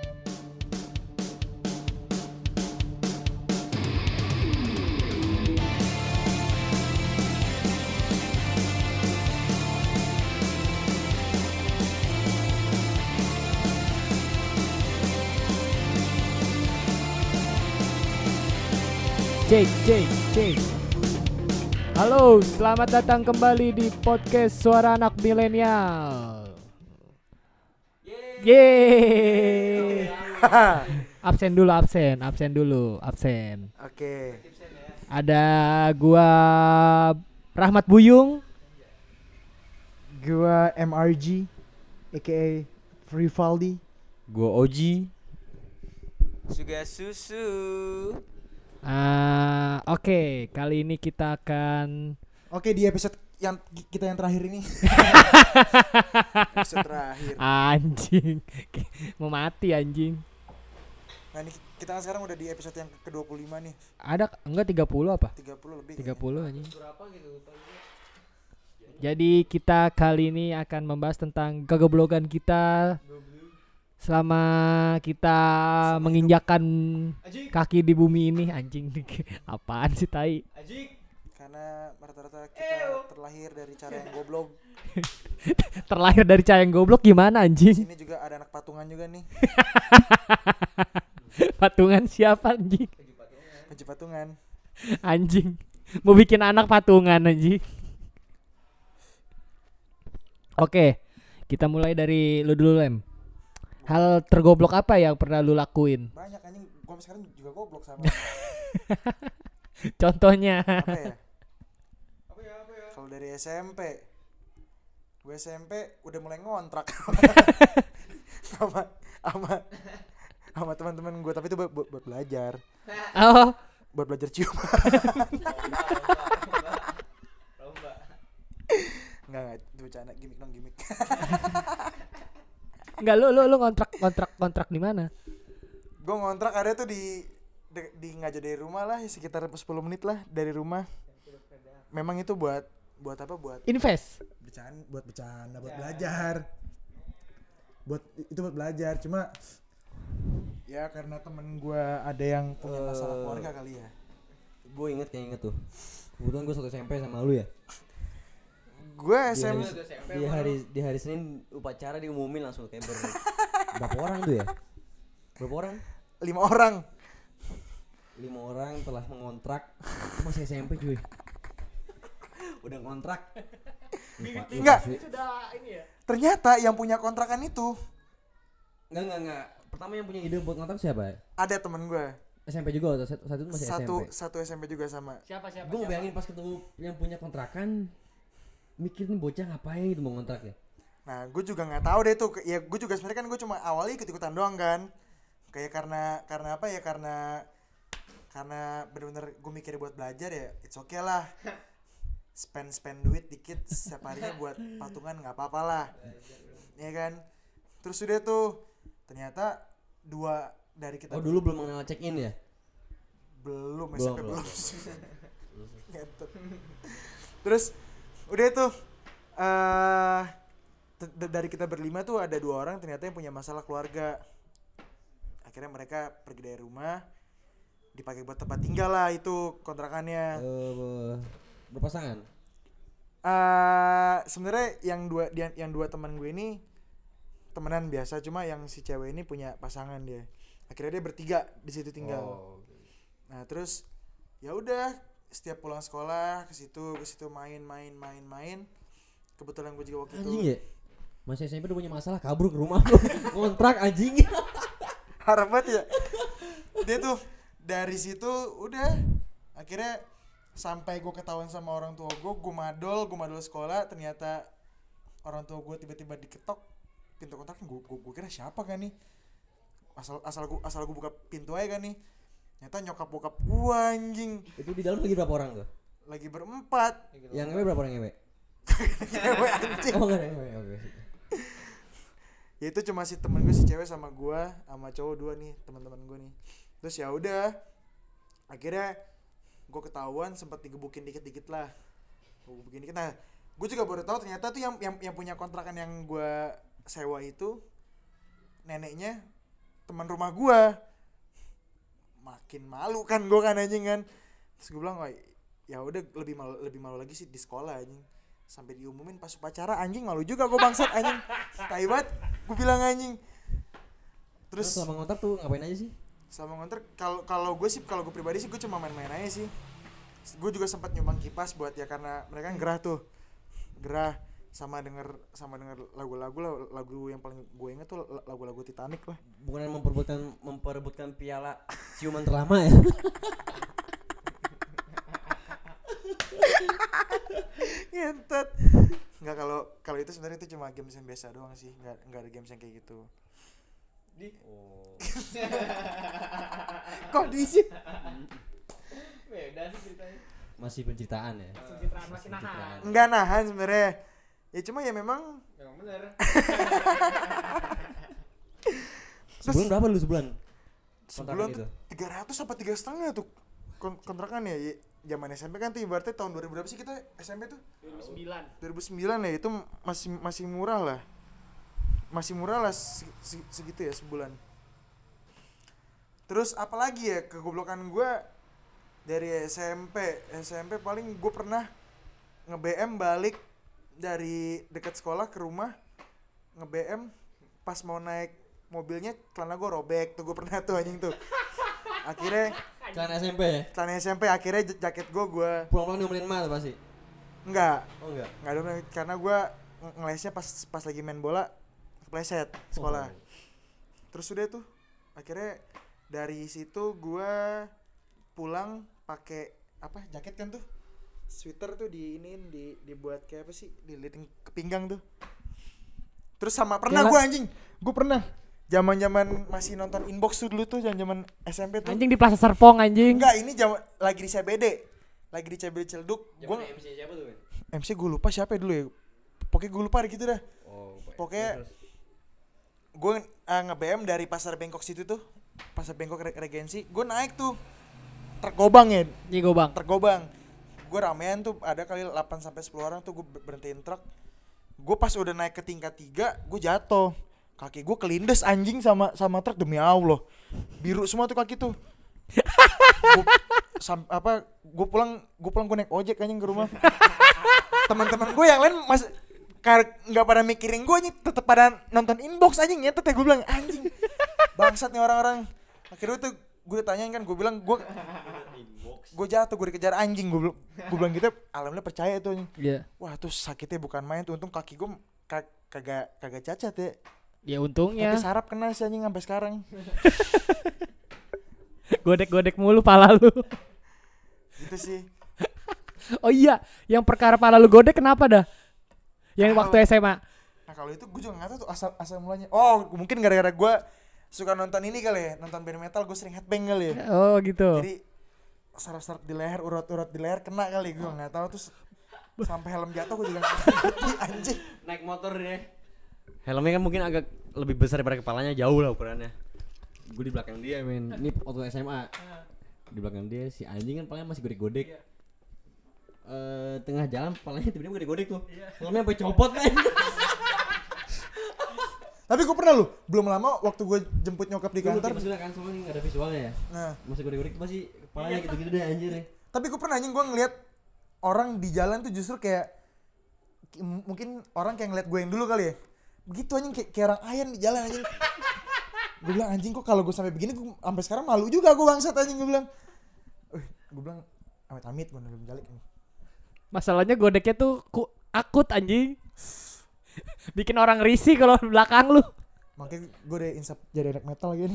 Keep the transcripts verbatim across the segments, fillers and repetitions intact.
Cek, cek, cek. Halo, selamat datang kembali di podcast Suara Anak Milenial. Yeay. Absen dulu, absen, absen dulu, absen. Oke. Ada gua Rahmat Buyung, Gua M R G aka Frivaldi. Gua Oji. Juga susu. Uh, Oke, okay, kali ini kita akan Oke, di episode yang kita yang terakhir ini. Episode terakhir. Anjing. Mau mati anjing. Nah, ini kita kan sekarang udah di episode yang ke dua puluh lima nih. Ada enggak tiga puluh apa? tiga puluh lebih. tiga puluh anjing. Jadi kita kali ini akan membahas tentang kegoblokan kita selama kita Sama menginjakan hidup. Kaki di bumi ini. Anjing. Apaan sih tai? Karena rata-rata kita terlahir dari cara yang goblok. Terlahir dari cara yang goblok gimana anjing? Di sini juga ada anak patungan juga nih. Patungan siapa anjing? Haji patungan. Anjing. Mau bikin anak patungan anjing. Oke, kita mulai dari lu dulu, Lem. Hal tergoblok apa yang pernah lu lakuin? Banyak anjing, gua sekarang juga goblok sama. Contohnya. Apa ya? Apa ya, apa ya? Kalau dari S M P. Gue S M P udah mulai ngontrak. sama sama sama teman-teman gue, tapi itu buat, buat, buat belajar. Oh, buat belajar cium. Enggak, enggak, itu bercanda, gimmick dong, gimmick. Enggak, lu lu lu kontrak kontrak kontrak di mana? Gue ngontrak ada tuh di di, di nggak jauh dari rumah lah, sekitar sepuluh menit lah dari rumah. Memang itu buat buat apa? Buat invest. Bercanda, buat bercanda, buat belajar. Buat itu buat belajar, cuma ya karena temen gue ada yang punya masalah keluarga kali ya. Gue inget kayak inget tuh. Kebetulan gue satu S M P sama lu ya. Gue S M P di hari di hari Senin upacara diumumin langsung kayak ber, berapa orang tuh ya? Berapa orang? Lima orang. Lima orang telah mengontrak. Masih S M P cuy. Udah kontrak. Enggak. Sudah ini ya. Ternyata yang punya kontrakan itu. Enggak enggak enggak. Pertama yang punya ide buat kontrak siapa ya? Ada temen gue. S M P juga, satu, satu itu masih satu, S M P. Satu S M P juga sama. Siapa siapa? Gue bayangin pas ketemu yang punya kontrakan, mikir nih bocah ngapain gitu mau ngontrak ya. Nah, gue juga nggak tahu deh tuh. Ya gue juga sebenarnya kan gue cuma awalnya ikut-ikutan doang kan. Kayak karena karena apa ya? Karena karena benar-benar gue mikir buat belajar ya. It's okay lah. Spend spend duit dikit setiap harinya buat patungan nggak apa-apa lah. Ya kan. Terus udah tuh ternyata dua dari kita. Oh dulu belum mengenal check in ya? Belum, belum S M P belum. belum. Terus udah tuh uh, t- dari kita berlima tuh ada dua orang ternyata yang punya masalah keluarga. Akhirnya mereka pergi dari rumah, dipakai buat tempat tinggal lah itu kontrakannya. Uh, berpasangan? Uh, sebenarnya yang dua yang, yang dua teman gue ini temenan biasa, cuma yang si cewek ini punya pasangan dia. Akhirnya dia bertiga di situ tinggal. Oh, okay. Nah terus ya udah setiap pulang sekolah ke situ ke situ main main main main. Kebetulan gue juga waktu anjing itu. Ya? Masih S M P udah punya masalah kabur ke rumah lu. Kontrak anjing. Harap banget ya. Dia tuh dari situ udah akhirnya sampai gue ketahuan sama orang tua gue, gue madol, gue madol sekolah, ternyata orang tua gue tiba-tiba diketok pintu kontraknya. Gue gue kira siapa kan nih? Asal asal gue asal gue buka pintu aja kan nih. Ternyata nyokap bokap gue anjing. Itu di dalam lagi berapa orang tuh? Lagi berempat. Yang ngewe berapa orang ngewe? Cewek anjing. Oh enggak ada ngewe, oke. Ya itu cuma si temen gue si cewek sama gue sama cowok dua nih teman-teman gue nih. Terus ya udah akhirnya gue ketahuan, sempat digebukin dikit-dikit lah. Gue gebukin dikit. Nah gue juga baru tahu ternyata tuh yang yang yang punya kontrakan yang gue sewa itu neneknya teman rumah gua. Makin malu kan gua kan anjing kan. Terus gua bilang, "Oh, ya udah lebih malu lebih malu lagi sih di sekolah anjing. Sampai diumumin pas upacara anjing malu juga gua bangsat anjing." Tai banget gua bilang anjing. Terus Terus selama ngontrak tuh ngapain aja sih? sama ngontrak kalau kalau gue sih kalau gue pribadi sih gue cuma main-main aja sih. Gue juga sempat nyumbang kipas buat ya karena mereka kan gerah tuh. Gerah sama denger sama denger lagu-lagu lah, lagu yang paling gue inget tuh lagu-lagu Titanic lah. Bukan memperebutkan memperebutkan piala ciuman terlama ya. Ngentot. Enggak, kalau kalau itu sebenarnya itu cuma games yang biasa doang sih, enggak enggak ada games yang kayak gitu. Di. Oh. Kok diisi? Beda sih ceritanya. Masih pencitraan ya. Pencitraan masih nahan. Enggak nahan sebenarnya. Ya cuma ya memang Memang benar. Sebulan berapa lu sebulan? sebulan itu? tuh tiga ratus apa tiga setengah tuh kon- kontrakan ya. Ya, zaman S M P kan tuh ibaratnya tahun dua ribu berapa sih kita S M P tuh? dua ribu sembilan. dua ribu sembilan ya, itu masih masih murah lah. Masih murah lah se- se- segitu ya sebulan. Terus apalagi ya kegoblokan gue dari S M P. S M P paling gue pernah nge-B M balik dari dekat sekolah ke rumah, nge-B M pas mau naik mobilnya celana gue robek tuh, gue pernah tuh anjing tuh. Akhirnya Celana S M P ya? celana S M P akhirnya j- jaket gue gue Pulang-pulang diomelin emak tuh pasti? enggak Oh enggak? enggak dong karena gue ng- ngelesnya pas pas lagi main bola kepleset sekolah. Oh. Terus udah tuh akhirnya dari situ gue pulang pakai apa jaket kan tuh sweater tuh di iniin di dibuat kayak apa sih diliting ke pinggang tuh. Terus sama pernah Kayak gue anjing gue pernah zaman zaman masih nonton Inbox tuh dulu tuh zaman zaman S M P tuh. Anjing di Plaza Serpong anjing. Enggak, ini zaman lagi di C B D lagi di C B D Cilduk. Gue M C siapa tuh? M C gue lupa siapa ya dulu ya, pokoknya gue lupa gitu dah. Oh, Pokoknya gue uh, nge-B M dari Pasar Bengkok situ tuh, Pasar Bengkok Re- Regensi, gue naik tuh truk gobang ya, Iya Gobang. truk gobang. Gue ramean tuh, ada kali delapan sampai sepuluh orang tuh gue berhentiin truk. Gue pas udah naik ke tingkat tiga, gue jatuh. Kaki gue kelindes anjing sama sama truk demi Allah. Biru semua tuh kaki tuh. Gua, sam, apa gue pulang gue pulang gue naik ojek anjing ke rumah. Teman-teman gue yang lain mas nggak pada mikirin gue nih, tetep pada nonton Inbox anjing ya. Tetep gue bilang anjing bangsat nih orang-orang. Akhirnya tuh gue ditanyain kan, gue bilang gue gue jatuh, gue dikejar anjing, gue gue bilang gitu. Alhamdulillah percaya tuh anjing. Iya. Wah tuh sakitnya bukan main tuh, untung kaki gue ka- kagak kagak cacat ya. Ya untungnya. Tapi sarap kena sih anjing sampai sekarang. Godek-godek mulu pala lu. Gitu sih. Oh iya, yang perkara pala lu godek kenapa dah? Yang Tahu. waktu S M A. Nah kalau itu gue juga nggak tahu tuh asal asal mulanya. Oh mungkin gara-gara gue suka nonton ini kali ya, nonton band metal, gue sering headbang kali ya. Oh gitu. Jadi saraf-saraf di leher, urat-urat di leher kena kali, gue nggak tahu. Terus sampai helm jatuh gue juga nggak ngerti anjing. Naik motor deh. Helmnya kan mungkin agak lebih besar daripada kepalanya, jauh lah ukurannya. Gue di belakang dia men. Ini waktu S M A. Di belakang dia si anjing kan palanya masih godek-godek. Eh tengah jalan palanya tiba-tiba godek-godek tuh. Helmnya sampai copot men. Tapi gue pernah lu, belum lama waktu gue jemput nyokap di Gue kantor. maksudnya kan soalnya nggak ada visualnya ya. Nah, Masih godek-godek tuh pasti kepalanya gitu-gitu deh anjir ya. tapi gue pernah anjing gue ngeliat orang di jalan tuh justru kayak m- mungkin orang kayak ngeliat gue yang dulu kali ya. Begitu anjing kayak, kayak orang ayan di jalan anjing. Gue bilang anjing kok kalau gue sampai begini gue sampai sekarang malu juga gue bangsat anjing, gue bilang. Eh, gue bilang amit-amit gue belum jalik nih. Masalahnya godeknya tuh ku- akut anjing. Bikin orang risih kalau di belakang lu. Makanya gue udah insap jadi anak metal gini.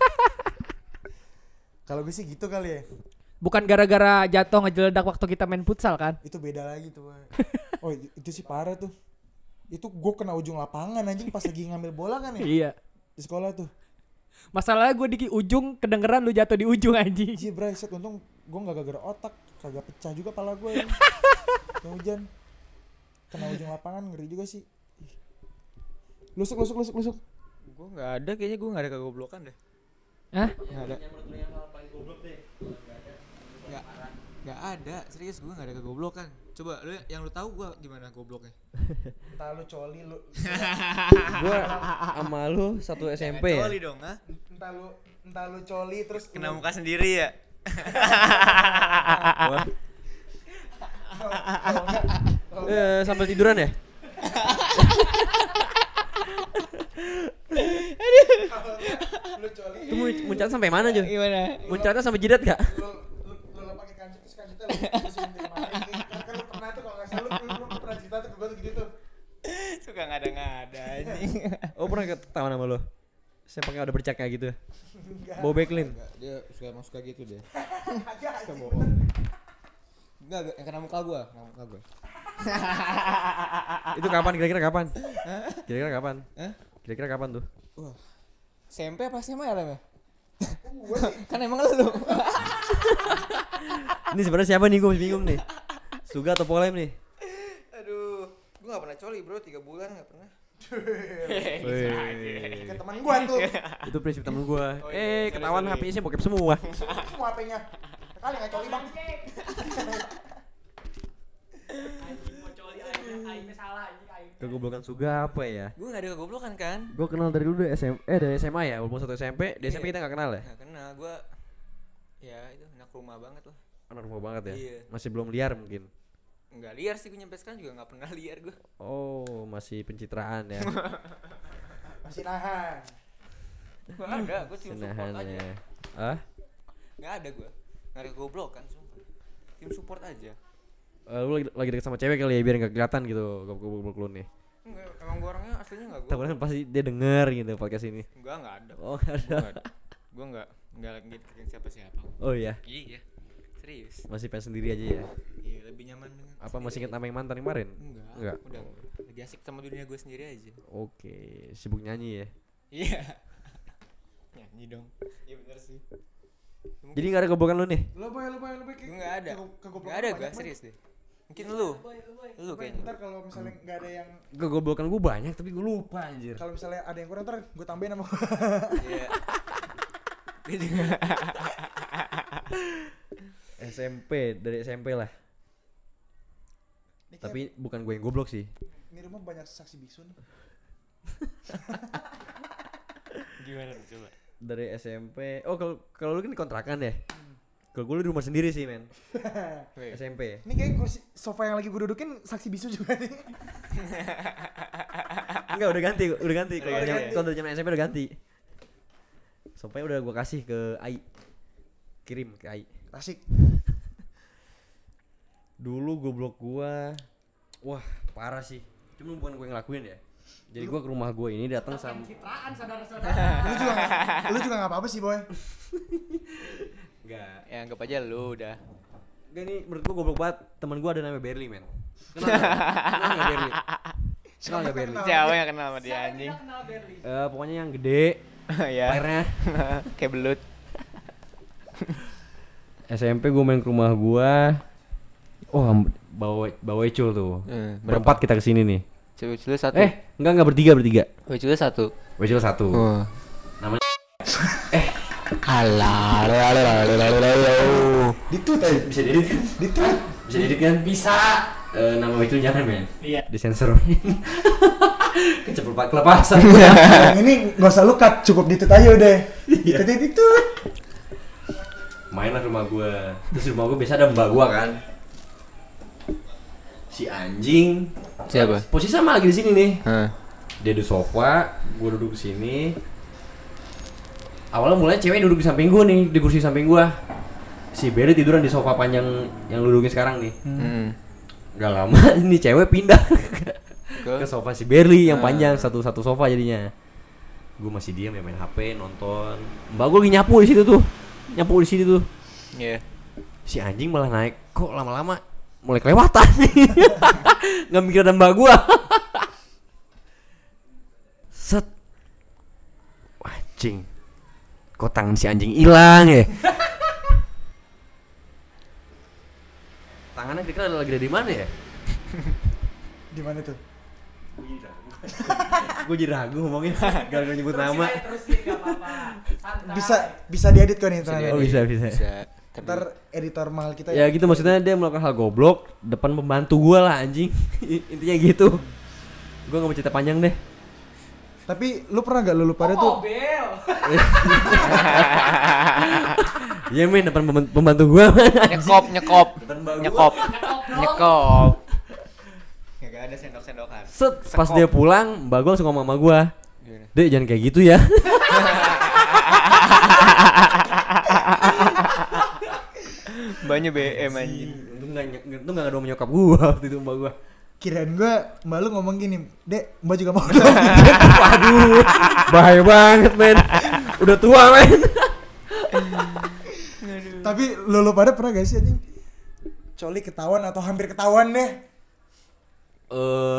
Kalau gue sih gitu kali ya. Bukan gara-gara jatuh ngejeledak waktu kita main futsal kan? Itu beda lagi tuh. Boy. Oh itu sih parah tuh. Itu gue kena ujung lapangan anjing pas lagi ngambil bola kan ya. Iya. Di sekolah tuh. Masalahnya gue di ujung kedengeran lu jatuh di ujung anjing. Iya bray, set untung gue gak gara-gara otak. Kagak pecah juga pala gue. Yang hujan. Kena ujung lapangan ngeri juga sih. Ih. Lusuk lusuk lusuk lusuk. Gue nggak ada, kayaknya gue nggak ada kegoblokan deh. Hah? Nggak ada. Nggak nggak ada, serius gue nggak ada kegoblokan. Coba lu yang lu tahu gue gimana gobloknya? Entah lu coli lu. Gua sama lu satu S M P ya. Coli dong, ah. entah lu entah lu coli terus Kena muka sendiri ya. Wah. Eh, sambil tiduran ya? lu coli Itu mun- muncrat sampai mana, Jo? Gimana? Muncratnya sampai jidat enggak? lu lu lu, lu pakai kancing terus kancingnya lu bersihin di lemari kan, kan lu pernah tuh kalau nggak salah lu, lu, lu pernah cerita tuh ke gue tuh gitu tuh. Suka ngada-ngada anjing. Oh, pernah ketahuan sama lo? Saya pakai ada bercak kayak gitu. Bau Backlin. Dia suka emang suka gitu deh. Agak Suka anjing bohong. bener. Enggak, enggak, yang kena muka gua, kena muka gua. Itu kapan kira-kira kapan? Kira-kira kapan? Hah? Kira-kira kapan tuh? Wah. S M P apa S M A ya, Lem? Gua sih Kan emang lu. Ini sebenarnya siapa nih, gue masih bingung nih. Suga atau Polem nih? Aduh, gua enggak pernah coli, Bro, tiga bulan enggak pernah. Wih. kayak teman gua tuh Itu prinsip temen gue. Oh, iya, Eh, sorry, ketahuan sorry. H P-nya bokep semua. semua H P-nya kali nggak coli bang. Anjing mau coli aing aing salah anjing aing. Kegoblokan Suga apa ya? Gua enggak ada kegoblokan kan? Gue kenal dari dulu dari S M P, eh dari S M A ya, walaupun satu S M P. Di S M P kita gak kenal ya? Enggak kenal, gua ya itu anak rumah banget lah. Anak rumah banget ya? Iya. Masih belum liar mungkin. Enggak liar sih, gua nyampe sekarang juga enggak pernah liar gua. Oh, masih pencitraan ya. Masih nahan. Gua ada, gua tim support aja. Senahannya. Ah? Enggak ada gua. Enggak ada kegoblokan sumpah. Tim support aja. Eh, lu lagi, lagi deket sama cewek kali ya biar gak kelihatan gitu goblok-goblok lu nih. Enggak, emang gua orangnya aslinya enggak gua. Takutnya pasti dia denger gitu podcast ini. Enggak, enggak ada. Oh, gak ada. Gua enggak ada. Gua enggak enggak lagi deketin siapa-siapa. Oh iya, Iya. Serius. masih pengen sendiri aja ya. Iya, lebih nyaman dengan Apa sendiri masih inget aja. nama yang mantan kemarin? Enggak. Enggak. Udah lagi asik sama dunia gue sendiri aja. Oke, sibuk nyanyi ya. Iya. Nyanyi dong. Iya bener sih. Jadi gak ada gobokan lu nih? Lo boy, lo boy, lo boy. Gue enggak ada. Kegoblokan Enggak ada banyak, gue Boy. serius deh. Mungkin lu. Lu Boy, kayaknya. ntar kalau misalnya nggak ada yang Kegoblokan gue banyak tapi gue lupa anjir. kalau misalnya ada yang kurang ntar gue tambahin sama Iya. Gue juga. S M P, dari S M P lah. Ini kayak- Tapi bukan gue yang goblok sih. ini rumah banyak saksi bisu nih. Gimana tuh coba? Dari S M P. Oh, kalau kalau lu kan di kontrakan ya? Kalau gue di rumah sendiri sih, men. Weh. S M P. Ini kayak kursi sofa yang lagi gue dudukin saksi bisu juga nih. Enggak, udah ganti, udah ganti. Kalau Udah zaman ganti. kalau dari zaman S M P udah ganti. Sofanya udah gue kasih ke Ai. Kirim ke Ai. Asik. Dulu goblok gua, wah parah sih. Cuma bukan gue yang ngelakuin ya. Jadi gua ke rumah gue ini datang sama. Citraan saudara-saudara. Lu juga nggak- lu juga nggak apa-apa sih boy. Enggak. Ya anggap aja lu udah. Enggak, nih menurut gua goblok banget. Teman gua ada namanya Berli, men. Kenal nggak? Kenal nggak Berli? Kenal nggak Berli? Kenal. Siapa yang kenal sama dia Siapa anjing? tidak kenal Berli? Eh, pokoknya yang gede, Ya. airnya. Kayak belut. S M P gua main ke rumah gua. Oh, bawa bawa Ecul tuh. Eh, Berempat kita kesini nih. Cewek lu satu. Eh, enggak enggak bertiga bertiga. Cewek lu satu. Ecul satu. Oh. Namanya Alah, alah, alah, alah, alah, alah. Ditut aja. bisa diedit kan? Ditut. Bisa diedit kan? Bisa. Eh, nama Ecul jangan, men. Iya. Disensor. Keceplosan kelepasan. Yang ini nggak usah lu cut, cukup ditut aja udah. Ditut ditut. Main lah ke rumah gua. Terus di rumah gua biasa ada mbak gua kan. Si anjing. Siapa? Posisi sama lagi di sini nih. Hah. Dia di sofa, gua duduk di sini. Awalnya mulai cewek duduk di samping gua nih, di kursi samping gua. Si Berry tiduran di sofa panjang yang lu dudukin sekarang nih. Hmm. Gak lama ini cewek pindah Ke? ke sofa si Berly yang Ah. panjang satu-satu sofa jadinya. Gue masih diam ya main H P nonton. Mbak gue lagi nyapu di situ tuh, nyapu di sini tuh. Iya. Si anjing malah naik, kok lama-lama mulai kelewatan. Nggak mikir ada mbak gue. Set, anjing, kok tangan si anjing hilang ya? Tangannya kira-kira lagi ada di mana ya? Di mana tuh? Gue jadi ragu ngomongin gara-gara nyebut nama. Terusin enggak apa-apa. Santai. Bisa bisa diedit kok nih Bisa ntar. diedit. Oh, bisa, bisa. Bisa. Tapi Ntar editor mahal kita Ya gitu maksudnya dia melakukan hal goblok depan pembantu gue lah anjing. Intinya gitu. Gue gak mau cerita panjang deh. Tapi lu pernah gak lu lupa ada tuh? Bel. Iya men, depan pembantu, pembantu gua. Nyekop, nyekop. Depan mbak gua. Nyekop. Nyekop. Enggak ada sendok-sendokan. Set, pas dia pulang, mbak gua langsung ngomong sama gua. Gimana? Dek jangan kayak gitu ya. Banyak B M anjing. Untung enggak untung enggak ada nyokap gua waktu itu mbak gua. Kirain gue mbak lu ngomong gini, Dek, mbak juga mau dong. Waduh, bahaya banget men. Udah tua men. Tapi lu lu pada pernah gak sih anjing? Coli ketahuan atau hampir ketahuan deh? Eh.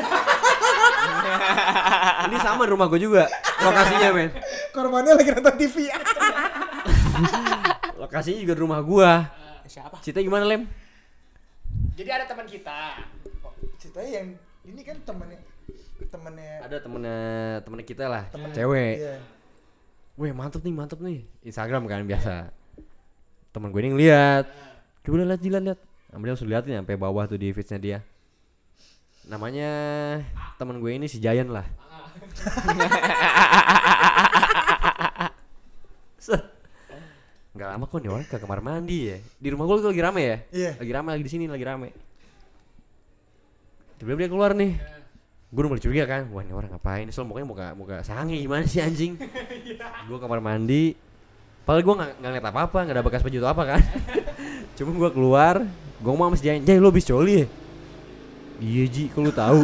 Ini sama di rumah gua juga. Lokasinya men. Korbannya lagi nonton T V. Lokasinya juga di rumah gua. Siapa? Cita gimana Lem? Jadi ada teman kita. Ceritanya yang ini kan temennya temennya Ada temennya temennya kita lah, temennya- cewek. Iya. Weh mantep nih mantep nih. Instagram kan biasa. Temen gue ini ngeliat. Coba lihat lihat lihat. Ambil langsung liatin sampai bawah tuh di feedsnya dia. Namanya temen gue ini si Giant lah. Set. Gak lama kok nih orang ke kamar mandi ya. Di rumah gue lagi rame ya. Iya. Lagi rame lagi di sini lagi rame. Tiba-tiba dia keluar nih. Gue udah mulai curiga kan. Wah ini orang ngapain? Soal mukanya muka muka sange gimana sih anjing? Gue kamar mandi. Padahal gue gak, gak ngeliat apa-apa, gak ada bekas baju atau apa kan. Cuma gue keluar, gue ngomong sama si Giant, Jay lo abis coli ya? Iya Ji, kok lu tau?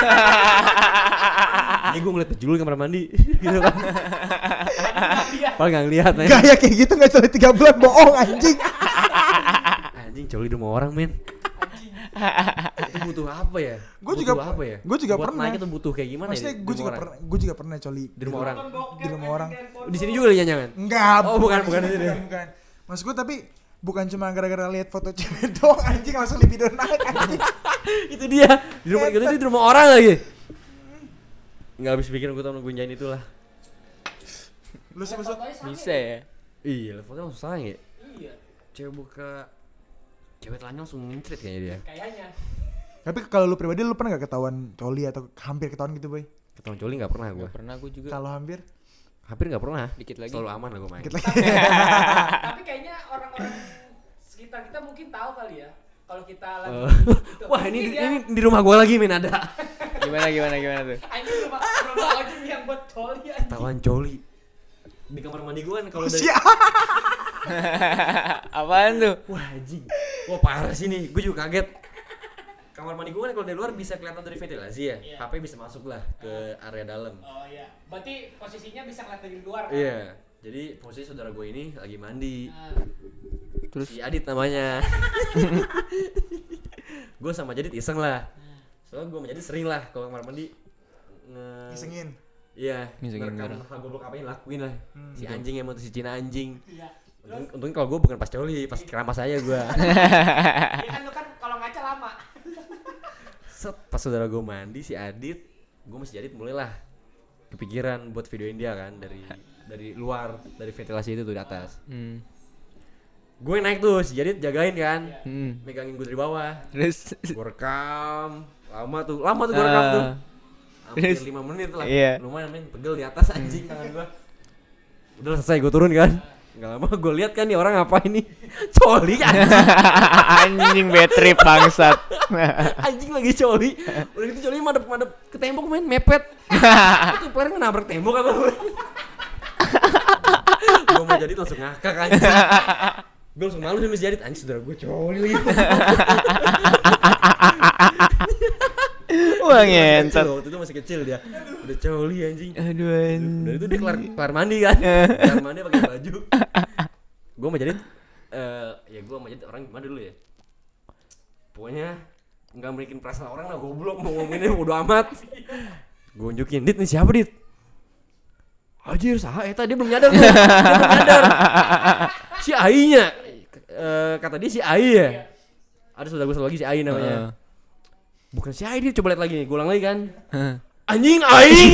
Ini gue ngeliat baju lu di kamar mandi gitu kan. Padahal gak ngeliat men. Gaya kayak gitu gak coli tiga bulan bohong anjing. Anjing coli di rumah orang men. Itu butuh apa ya? Gua Butuh juga apa ya? gua juga Buat pernah. naik itu butuh kayak gimana Maksudnya ya? di gue rumah juga orang? pernah gue juga pernah coli Di rumah orang. Di rumah orang. Di sini juga lihat jangan. Enggak. Oh, bukan, bukan di sini, di sini. bukan, bukan. Maksud gue tapi bukan cuma gara-gara lihat foto cewek doang anjing langsung libido naik anjing. Itu dia. Di rumah kita itu di rumah orang lagi. Enggak habis pikir gue tau nungguin Jain itulah. Lu sih masuk. Bisa ya? Iya, fotonya langsung sayang ya. Iya, Cewek buka cewek telanjang langsung ngintrit kayaknya dia. kayaknya. Tapi kalau lu pribadi lu pernah gak ketahuan coli atau hampir ketahuan gitu, Boy? Ketahuan coli enggak pernah gue. Gak pernah gue juga. Kalau hampir Hampir enggak pernah. Dikit lagi. Selalu aman lah gue main. dikit lagi. Tapi kayaknya orang-orang sekitar kita mungkin tahu kali ya. Kalau kita lagi Eh, gitu. Wah, ini Mungkin di, ya. ini di rumah gue lagi men ada. Gimana gimana gimana tuh? Anjing rumah rumah anjing yang buat coli anjing. Ketahuan coli. Di kamar mandi gue kan kalau dari Siap. Apaan tuh? wah anjing. Wah parah sih nih. Gue juga kaget. Kamar mandi gue kan kalau dari luar bisa kelihatan dari ventilasi ya. Iya. H P bisa masuk lah ke area dalam. Oh iya. Berarti posisinya bisa ngeliat dari luar kan? Iya. Jadi posisi saudara gue ini lagi mandi. Nah, Terus Si Adit namanya. Gue sama Adit iseng lah. Soalnya gue sama Adit sering lah kalau kamar mandi nge Isengin. Iya, Ngisengin ngerekam bareng. hal goblok apa yang lakuin lah. Hmm, Si anjing emang tuh si Cina anjing. iya. Untung, untungnya kalau gue bukan pas coli, pas keramas aja gue. Ya kan lu kan kalau ngaca lama. Set pas saudara gue mandi si Adit, gue masih Adit mulailah kepikiran buat videoin dia kan dari dari luar dari ventilasi itu tuh di atas. hmm. Gue naik tuh si Adit jagain kan, Hmm. megangin gue dari bawah. Terus Gue rekam lama tuh, lama tuh gue rekam tuh. Ah. Hampir Terus? lima menit lah. Iya. Lumayan men, pegel di atas anjing tangan gue. Udah selesai gue turun kan. Gak lama gue lihat kan nih orang ngapain nih. Coli anjing. anjing bad trip bangsat. Anjing lagi coli. Udah gitu coli madep-madep ke tembok main mepet. Itu player nabrak tembok apa. Gue mau jadi langsung ngakak anjing. Gue langsung malu sama si Adit, anjing saudara gue coli lagi. Wah Masih ngentot. kecil, waktu itu masih kecil dia. Udah coli anjing. Aduh anjing. Dari itu dia kelar, kelar mandi kan. Kelar mandi pakai baju. Gue mau jadi eh ya gue mau jadi orang gimana dulu ya. Pokoknya enggak memiliki perasaan orang lah, goblok mau ngomonginnya bodo amat. Gue unjukin, "Dit, nih siapa, Dit?" Anjir, saha eta dia belum nyadar tuh. Dia belum nyadar. Si Ai-nya. Eh, kata dia si Ai ya. Ada saudara gue satu lagi si Ai namanya. Bukan si Ai, dia coba lihat lagi nih, gue ulang lagi kan. Heeh. Anjing aing.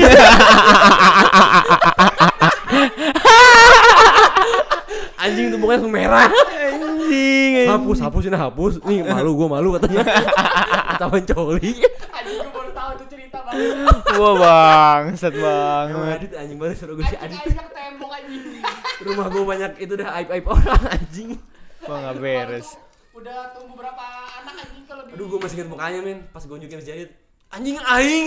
Anjing tuh pokoknya langsung merah. Anjing. Hapus, hapus ini hapus. Nih malu gua malu katanya. Ketahuan coli. Anjing gue baru tahu tuh cerita Wah bangsat Emang banget. Adit anjing banget suruh gue si Adit. Ajak tembok anjing. Rumah gue banyak itu dah aib-aib orang anjing. Wah nggak beres. Udah tumbuh berapa anak anjing kalau di Aduh gue masih ingat mukanya men pas gue nunjukin si Adit. Anjing aing.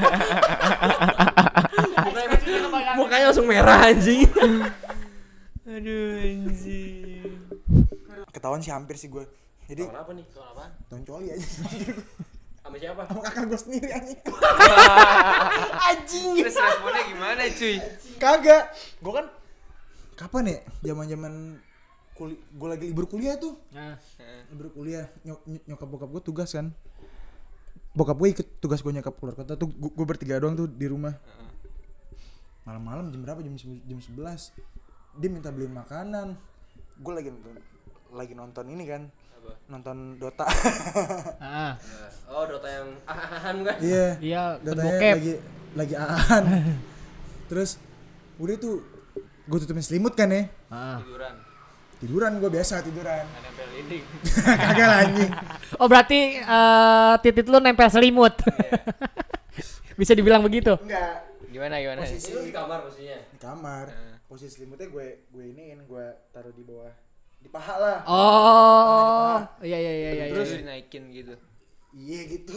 mukanya, mukanya langsung merah anjing. Aduh anjing. Ketahuan sih hampir sih gue. Jadi Tahun apa nih? Tahun apa? tahun coli aja. Sama siapa? Sama kakak gue sendiri anjing. Anjing. Terus responnya gimana cuy? Kagak. Gue kan kapan ya? Zaman-zaman kuli gue lagi libur kuliah tuh. Nah, Libur kuliah nyok ny- nyokap bokap gue tugas kan. Bokap gue ikut tugas gue nyokap keluar kota tuh gue bertiga doang tuh di rumah. Malam-malam jam berapa? Jam se- jam sebelas. Dia minta beliin makanan. Gue lagi nonton lagi nonton ini kan. Apa? Nonton Dota. ah, Oh Dota yang ahan kan? Iya. iya Dotanya bokep. lagi lagi aan. Terus udah tuh gue tutupin selimut kan ya. Ah. Tiduran. Tiduran gue biasa tiduran. Nggak nempel dinding. Kagak lah anjing. Oh berarti eh, titit lu nempel selimut. Bisa dibilang begitu. Enggak. Gimana gimana? Posisi Lu di kamar posisinya. di kamar. Heeh. Posisi selimutnya gue gue iniin, gue taruh di bawah di paha lah. Oh, iya iya iya iya. Terus iya. dinaikin gitu. Iya gitu.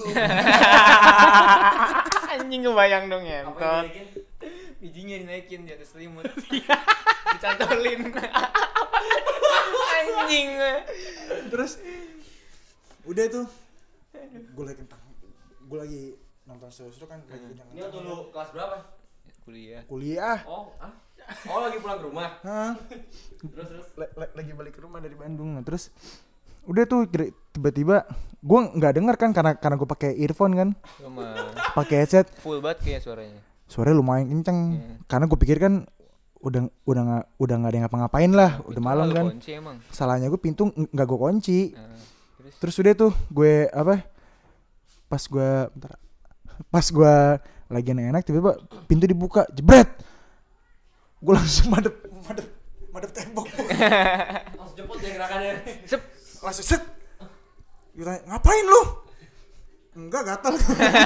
Anjing kebayang dong ya. Apa yang bikin? Bijinya dinaikin di atas selimut. Dicantolin. Anjing. Terus udah tuh gue lagi kentang gue lagi nonton seru-seru kan lagi kencang Ini waktu lu kelas berapa? Kuliah. kuliah. Oh, ah? Oh lagi pulang ke rumah. Hah? Terus terus. L- l- lagi balik ke rumah dari Bandung. Nah, terus udah tuh kira- tiba-tiba gue nggak denger kan karena karena gue pakai earphone kan, Cuma pakai headset. full banget kayak suaranya. Suaranya lumayan kenceng. Hmm. Karena gue pikir kan udah udah nggak udah nggak ada yang ngapa-ngapain lah, udah Itu malam lu kan. Kunci emang. Salahnya gue pintu ng- nggak gue kunci. Nah, terus Terus udah tuh gue apa? Pas gue bentar, pas gue lagi enak-enak tiba-tiba pintu dibuka, jebret. Gue langsung madep madep madep tembok. Langsung cepet ya gerakannya. sep. Langsung set. Gue tanya, ngapain lu? Enggak, gatal.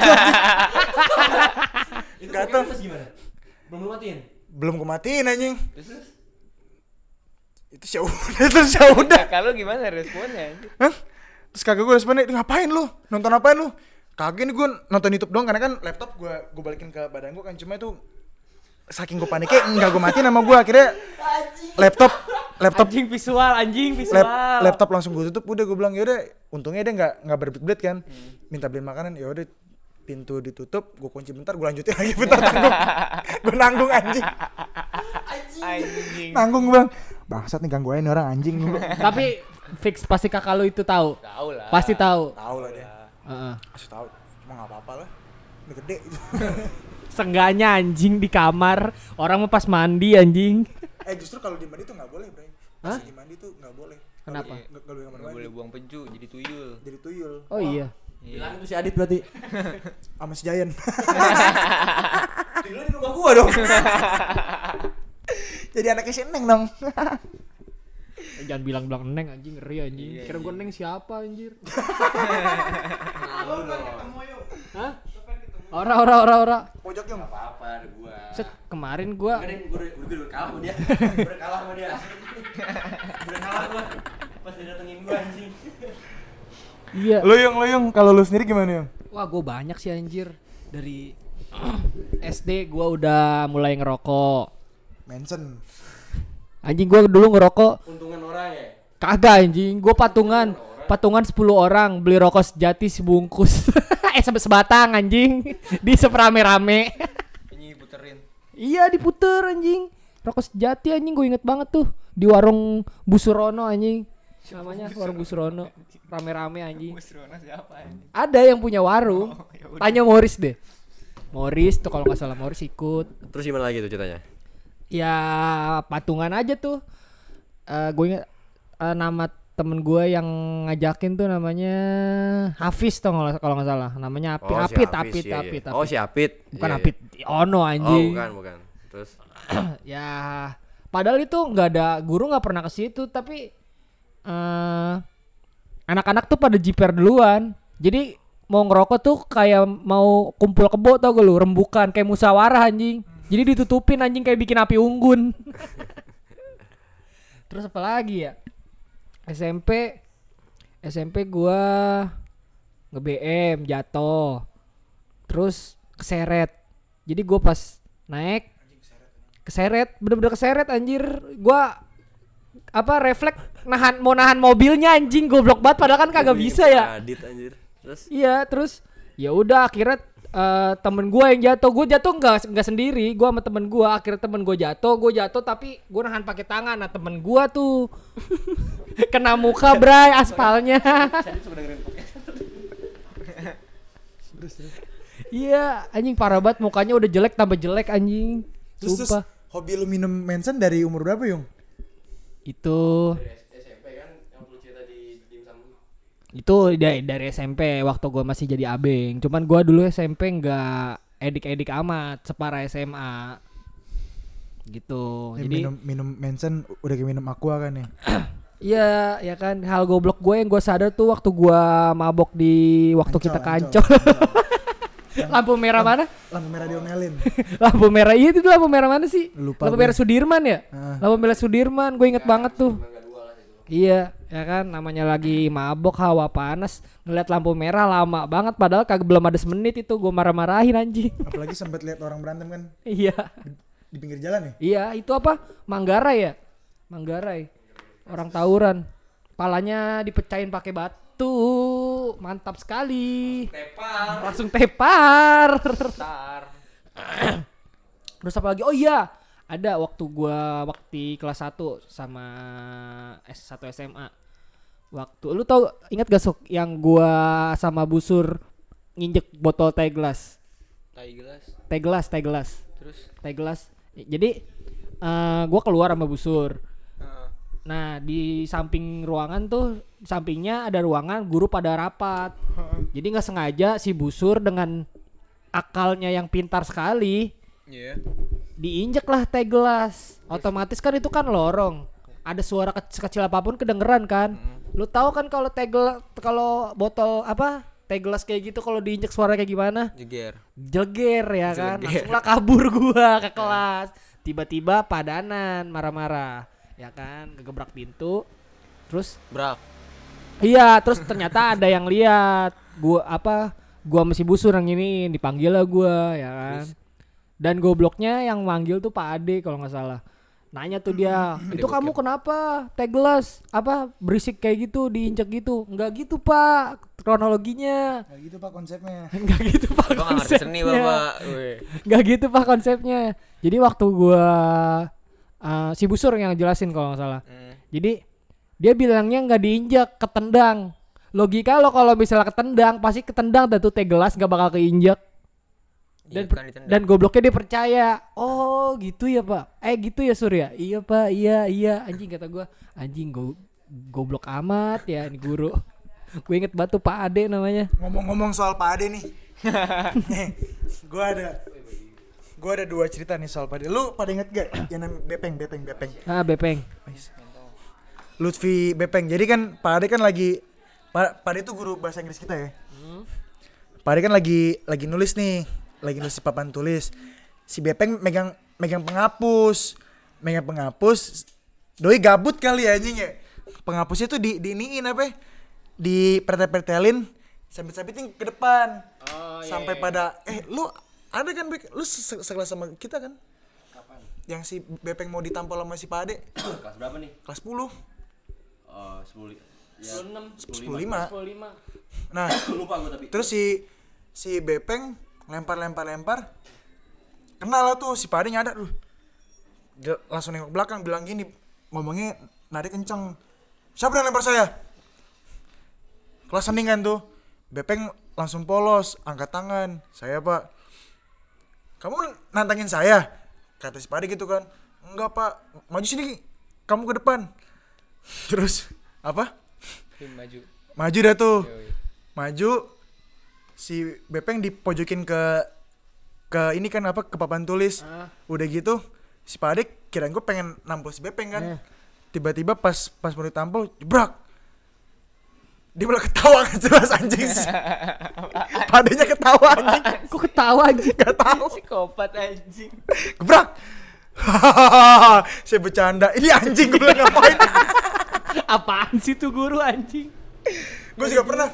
Itu Gatel. pokoknya pas gimana? Belum lu matiin? Belum gue matiin anjing. Terus terus. Itu ya udah, terus ya udah. Nah, kalau gimana responnya? Hah? Terus kagak gue responnya, ngapain lu? Nonton apaan lu? Kagak nih gue nonton YouTube doang karena kan laptop gue gue balikin ke badan gue kan, cuma itu saking gue paniknya enggak gue matiin sama gue, akhirnya laptop laptop Anjing visual, anjing visual. lap, laptop langsung gue tutup. Udah gue bilang ya udah, untungnya dia nggak nggak berbelit-belit kan. Minta beliin makanan, ya udah pintu ditutup, gue kunci bentar, gue lanjutin lagi bentar, tanggung. Gue nanggung anjing. Anjing. Nanggung gue bilang, bangsat nih gangguin nih orang anjing gue. Tapi fix pasti kakak lu itu tahu. Tahu lah. Pasti tahu. Tahu lah dia. Heeh. Masih tahu. Cuma enggak apa-apa lah. Udah gede gitu. Sengganya anjing di kamar, orang mau pas mandi anjing. Eh justru kalau di mandi tuh enggak boleh, Bray. Hah? Pas di mandi tuh enggak boleh. Kenapa? Enggak enggak boleh kamar Nggak boleh mandi. buang peju jadi tuyul. Jadi tuyul. Oh iya. Bilang itu si Adit berarti. Sama si Giant. Tuyul di rumah gua dong. Jadi anaknya si Neng dong. Eh, jangan bilang-bilang neng anjing, ngeri anjing. Iya, Kira gua iya. neng siapa anjir? Malu dong. Hah? Ora ora ora ora. Pojok yang Apa-apa ada gua. Set kemarin gua Enggak deh, gua udah, gua udah kalah sama dia. Gua udah kalah sama dia. Udah kalah gua. Pas dia datengin gua anjing. iya. Lo yang lo yang kalau lu sendiri gimana yang? Wah, gua banyak sih anjir. Dari S D gua udah mulai ngerokok. Manson. Anjing gua dulu ngerokok Untungan orang ya. kagak anjing, gua patungan. Patungan sepuluh orang beli rokok sejati sebungkus. eh sampai sebatang anjing. Di seperame-rame. Ini puterin. Iya diputer anjing. Rokok sejati anjing, gue inget banget tuh di warung Busurono anjing. Namanya warung Busurono. Rame-rame anjing. Busrona siapa ini? Ada yang punya warung. Oh, ya udah. Tanya Morris deh. Morris tuh kalau nggak salah Morris ikut. Terus gimana lagi tuh ceritanya? Ya patungan aja tuh. Eh gue inget eh, nama temen gue yang ngajakin tuh namanya Hafiz tuh kalau kalau nggak salah. Namanya Apit, Oh, si Apit, Hafiz, Apit, iya, iya. Apit, Oh Apit. si Apit. Bukan Iya, iya. Apit Ono Oh anjing. bukan bukan. Terus Ya padahal itu nggak ada guru nggak pernah ke situ tapi eh anak-anak tuh pada jiper duluan. Jadi mau ngerokok tuh kayak mau kumpul kebo tau gak lu, rembukan kayak musyawarah anjing. Jadi ditutupin anjing kayak bikin api unggun. Terus apa lagi ya? S M P S M P gua nge-B M jatuh. Terus keseret. Jadi gua pas naik keseret, bener-bener keseret anjir. Gua apa refleks nahan mau nahan mobilnya anjing, goblok banget padahal kan kagak bisa ya. Adit anjir. Terus Iya, terus ya udah akhirnya uh, temen gue yang jatuh. Gue jatuh nggak nggak sendiri, gue sama temen gue. Akhirnya temen gue jatuh, gue jatuh tapi gue nahan pakai tangan. Nah temen gue tuh kena muka bray aspalnya. Iya, anjing parah banget, mukanya udah jelek tambah jelek anjing. Terus, terus Sumpah. hobi lu minum Manson dari umur berapa, Yung? Itu S M P kan yang perlu cerita di dimsum. itu dari dari S M P waktu gue masih jadi abeng. Cuman gue dulu S M P nggak edik-edik amat, separah S M A gitu. Ya, Jadi minum minum Manson udah kayak minum Aqua kan ya. iya ya kan, hal goblok gue yang gue sadar tuh waktu gue mabok di waktu Ancol, kita ke Ancol, Ancol. Lampu merah mana? Lampu merah diomelin. Lampu merah iya itu lampu merah mana sih? Lupa Lampu gue. merah Sudirman ya? Ah. Lampu merah Sudirman, gue inget banget tuh. Iya, ya kan namanya lagi mabok hawa panas, ngeliat lampu merah lama banget padahal kagak belum ada semenit itu gue marah-marahin anjing. Apalagi sempat lihat orang berantem kan Iya. di pinggir jalan ya. Iya, itu apa? Manggarai ya? Manggarai. Orang tawuran. Palanya dipecahin pakai batu. Mantap sekali. Tepar. Langsung tepar. Tar. Terus apa lagi? Oh iya, ada waktu gua waktu kelas satu sama S satu S M A. Waktu lu tau ingat gak Sok yang gua sama Busur nginjek botol teh gelas. Tai gelas. Teh gelas, teh gelas. Terus Teh gelas. Jadi uh, gua keluar sama Busur. uh, Nah, di samping ruangan tuh, sampingnya ada ruangan guru pada rapat. Jadi nggak sengaja si Busur dengan akalnya yang pintar sekali iya. diinjek lah teh gelas. Otomatis kan itu kan lorong. Ada suara kecil, kecil apapun kedengeran kan. Lu tahu kan kalau teh gelas, kalau botol apa teh gelas kayak gitu kalau diinjek suara kayak gimana? Jeger. Jeger ya kan. Jeger. Langsung lah kabur gua ke kelas. Tiba-tiba padanan marah-marah. Ya kan, kegebrak pintu. Terus Brak. iya, terus ternyata ada yang lihat. Gua apa? Gua masih Busur yang ini dipanggil lah gua, ya kan. Dan gobloknya yang manggil tuh Pak Ade kalau nggak salah. Nanya tuh dia, "Itu kamu kenapa? Teh gelas apa berisik kayak gitu, diinjek gitu?" "Enggak gitu, Pak. Kronologinya." Kayak gitu Pak konsepnya. Enggak gitu, Pak. Bapak nggak ngerti seni, konsepnya. Bapak. Weh. Enggak gitu, Pak, konsepnya. Jadi waktu gua uh, si Busur yang jelasin kalau nggak salah. Hmm. Jadi dia bilangnya nggak diinjak, ketendang. Logika lo kalau misalnya ketendang pasti ketendang dan tuh teh gelas nggak bakal keinjak. Dan Iya, bukan ditendang. dan gobloknya dia percaya. Oh gitu ya Pak. Eh gitu ya Surya. Iya Pak. Iya iya. Anjing kata gue. Anjing go goblok amat ya ini guru. Gue inget batu Pak Ade namanya. Ngomong-ngomong soal Pak Ade nih. Nih, gua ada gua ada dua cerita nih soal Pak Ade. Lu pada inget gak yang namanya Bepeng, Bepeng, Bepeng. Ah Bepeng. Lutfi Bepeng. Jadi kan Pak Ade kan lagi Pak Pak Ade itu guru bahasa Inggris kita ya. Pak Ade kan lagi lagi nulis nih, lagi nulis di papan tulis. Si Bepeng megang megang penghapus. Megang penghapus. Doi gabut kali ya anjing ya. Penghapusnya tuh di diiniin apa? Di pretel-pretelin sambil-sambitin ke depan. Oh, Sampai pada eh lu ada kan Bek? Lu se- sekelas sama kita kan? Kapan? Yang si Bepeng mau ditampol sama si Pak Ade. Kelas berapa nih? Kelas sepuluh. Oh, sepuluh. Ya, sepuluh lima. sepuluh lima. Nah, lupa gua tapi. terus si si Bepeng lempar-lempar-lempar. Kenal lah tuh si Pak Ade nyadar tuh. Dia langsung nengok belakang bilang gini, ngomongnya nada kenceng. Siapa yang lempar saya? Kelas heningan tuh. Bepeng langsung polos, angkat tangan. Saya Pak. Kamu nantangin saya? Kata si Pak Ade gitu kan. Enggak Pak, maju sini. Kamu ke depan. Terus apa? Tim maju. Maju dah tuh. Yoi. Maju. Si Bepeng dipojokin ke ke ini kan apa? Ke papan tulis. Ah. Udah gitu si Pak Ade kirain gue pengen nampol si Bepeng kan. Eh. Tiba-tiba pas pas mau ditampol, jebrak. Dia malah ketawa kan jelas anjing. Padenya ketawa anjing. Kok ketawa anjing? Gak tahu. Psikopat anjing. Gebrak. Saya bercanda. Ini anjing gue bilang ngapain? Apaan sih tuh guru anjing? Gue juga pernah.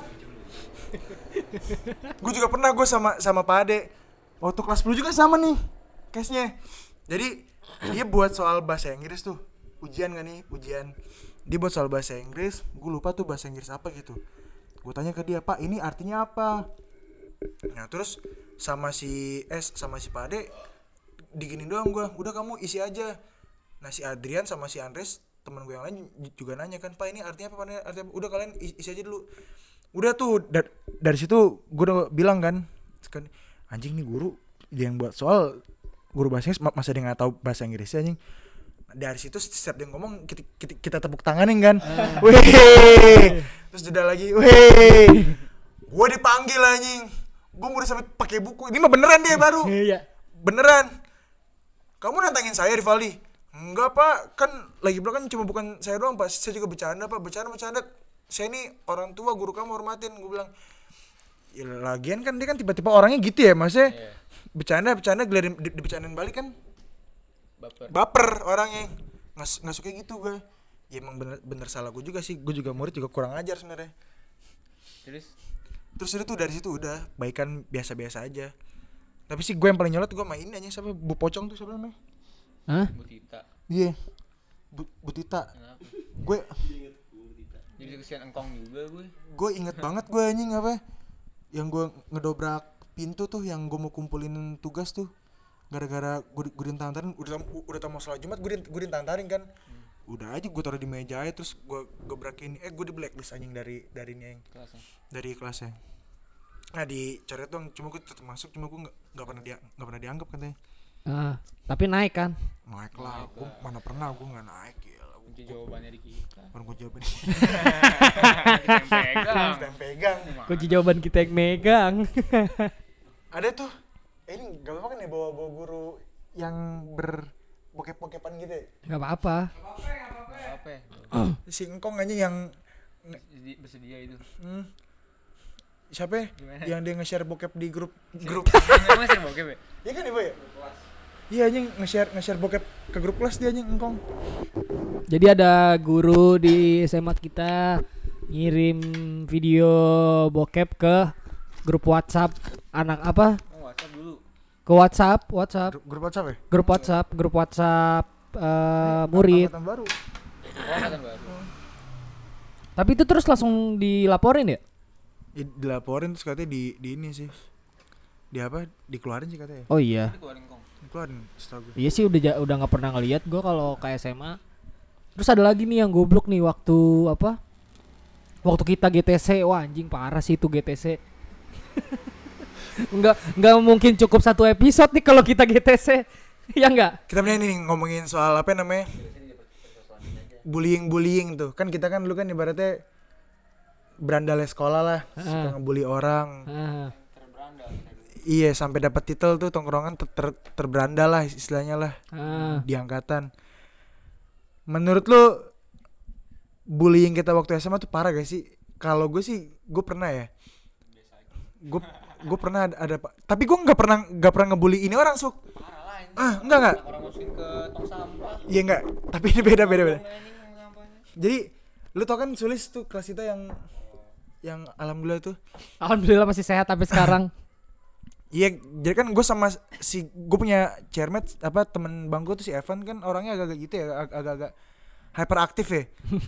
Gue juga pernah gue sama sama Pak Ade. Waktu kelas sepuluh juga sama nih case-nya. Jadi dia buat soal bahasa Inggris tuh. Ujian kan nih, ujian. Dia buat soal bahasa Inggris, gue lupa tuh bahasa Inggris apa gitu. Gue tanya ke dia, "Pak, ini artinya apa?" Nah, terus sama si S sama si Pak Ade diginin doang gue. Udah kamu isi aja. Nah, si Adrian sama si Andres teman gue yang lain juga nanya kan, "Pak, ini artinya apa? Pak, artinya apa?" Udah kalian isi aja dulu. Udah tuh da- dari situ gue udah bilang kan, kan anjing nih guru dia yang buat soal guru bahasa Inggris masa dia nggak tahu bahasa Inggrisnya anjing. Dari situ setiap dia ngomong kita, kita, kita tepuk tanganin kan, uh. Wih, terus jeda lagi, wih, gue dipanggil anjing, gue mau sampai pakai buku, ini mah beneran dia baru, beneran, kamu nantangin saya Rivaldi, enggak pak, kan lagi belakang cuma bukan saya doang pak, saya juga bercanda pak, bercanda bercanda, saya ini orang tua guru kamu hormatin, gue bilang, ya lagian kan dia kan tiba-tiba orangnya gitu ya, maksudnya yeah. bercanda bercanda gelarin di, dibercandain balik kan. Baper. Baper orangnya nggak nggak suka gitu gue. Ya emang bener bener salah gue juga sih. Gue juga murid juga kurang ajar sebenarnya. Terus terus itu tuh dari situ udah baikan biasa-biasa aja. Tapi sih gue yang paling nyolot gue main aja sama Bu Pocong tuh siapa namanya? Hah? Bu Tita. Iya. Yeah. Bu, Bu Tita. Gue jadi kesian engkong juga gue. Gue inget banget gue anjing apa? Yang gue ngedobrak pintu tuh yang gue mau kumpulin tugas tuh. Gara-gara gue gue ditantarin udah udah tahu masalah Jumat gue gue ditantarin kan. Hmm. Udah aja gue taruh di meja aja terus gue gebrakin eh gue di blacklist anjing dari dari ini yang kelasnya. Dari kelasnya. Nah dicoret dong cuma gue tetap masuk cuma gue enggak enggak pernah dia enggak pernah dianggap katanya. Ah, tapi naik kan? Naik lah. Gue mana pernah gue enggak naik ya. Kunci jawabannya di kita. Baru gue jawabin. Kita yang pegang. Kita yang pegang. Kunci jawaban kita yang megang. Ada tuh eh, ini gak apa-apa kan ya bawa-bawa guru yang berbokep-bokepan gitu ya? Gak apa-apa. Gak apa-apa. Si Engkong aja yang bersedia itu. Hmm. Siapa ya? Gimana? Yang dia nge-share bokep di grup grup. Emang nge-share bokep ya? Iya kan Ibu ya? Iya anjing nge-share nge-share bokep ke grup kelas dia anjing Engkong. Jadi ada guru di S M A kita ngirim video bokep ke grup WhatsApp anak apa? Dulu. Ke WhatsApp, WhatsApp. Grup, grup WhatsApp ya? Grup WhatsApp, grup WhatsApp uh, murid. Angkatan baru. Oh, angkatan baru. Tapi itu terus langsung dilaporin ya? Ya, dilaporin terus katanya di di ini sih. Di apa? Dikeluarin sih katanya. Oh iya. Dikeluarin setahu gue. Iya sih udah udah enggak pernah ngelihat gue kalau ke S M A. Terus ada lagi nih yang goblok nih waktu apa? Waktu kita G T C. Wah anjing parah sih itu G T C. Enggak enggak mungkin cukup satu episode nih kalau kita G T C. Ya enggak? Kita punya nih ngomongin soal apa namanya? Bullying-bullying tuh. Kan kita kan dulu kan ibaratnya berandalnya sekolah lah, uh. suka ngebully orang. Uh. Iya, sampai dapat titel tuh tongkrongan ter, ter, terberandal lah istilahnya lah. Uh. Di angkatan. Menurut lu bullying kita waktu S M A tuh parah gak sih? Kalau gue sih gue pernah ya. Gue gue pernah ada, ada tapi gue nggak pernah nggak pernah ngebully ini orang Suk. Ah enggak enggak. Orang masukin ke tong sampah. Iya enggak, tapi ini beda beda beda. Jadi lu tau kan Sulis tuh kelas kita yang yang alhamdulillah tuh. Alhamdulillah masih sehat sampai sekarang. Iya, jadi kan gue sama si gue punya chairmate apa temen bangku tuh si Evan kan orangnya agak-agak gitu ya, agak-agak hyperaktif ya.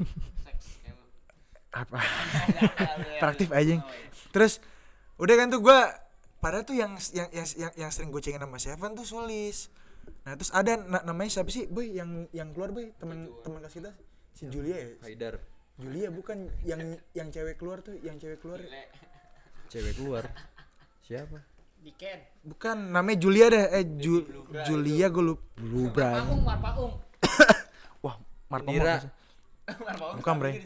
Apa? Hyperaktif aja. Terus udah kan tuh gue padahal tuh yang yang yang yang, yang sering gue cengin sama si Evan tuh Sulis. Nah, terus ada na- namanya siapa sih, Boy, yang yang keluar Boy, teman teman kelas kita si Julia ya? Haidar. Julia bukan yang yang cewek keluar tuh, yang cewek keluar. Cewek keluar. Siapa? Diken. Bukan, namanya Julia deh. Eh Ju- Julia gue lupa. Rubra. Marpaung, Marpaung. Wah, Marpaung. Marpaung. Bukan, Bre.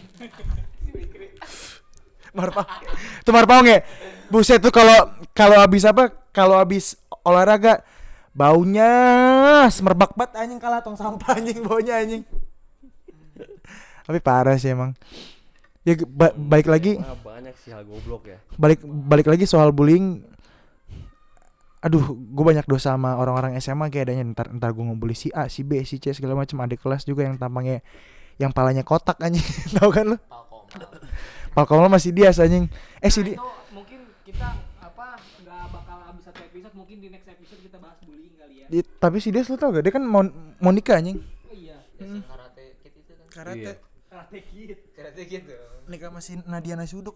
Marpaung. Itu Marpaung ya? Buset tuh kalau kalau habis apa? Kalau habis olahraga baunya semerbak banget anjing, kalah tong sampah anjing, baunya anjing. Tapi parah sih emang. Ya ba- balik lagi Ah, banyak sih hal goblok ya. balik balik lagi soal bullying. Aduh, gue banyak dosa sama orang-orang S M A kayak adanya ntar ntar gue ngebully si A, si B, si C segala macam. Ada kelas juga yang tampangnya yang palanya kotak anjing. Tahu kan lu? Palkomal masih dia anjing. Eh si dia. Itu mungkin kita apa nggak bakal habis satu episode, mungkin di next episode kita bahas bullying kali ya. Di, tapi si Des lu tau gak? Dia kan mau mau nikah anjing. Oh iya. Yang karate kid itu kan. Karate. Iya. Karate Kid. Karate kid tuh. Nikah masih Nadia Nasuduk.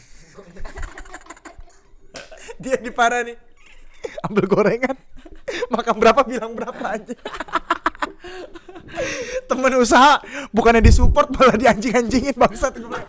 Dia di parah nih. Ambil gorengan. Makan berapa bilang berapa aja. Temen usaha bukannya disupport malah dianjing-anjingin bangsat gue.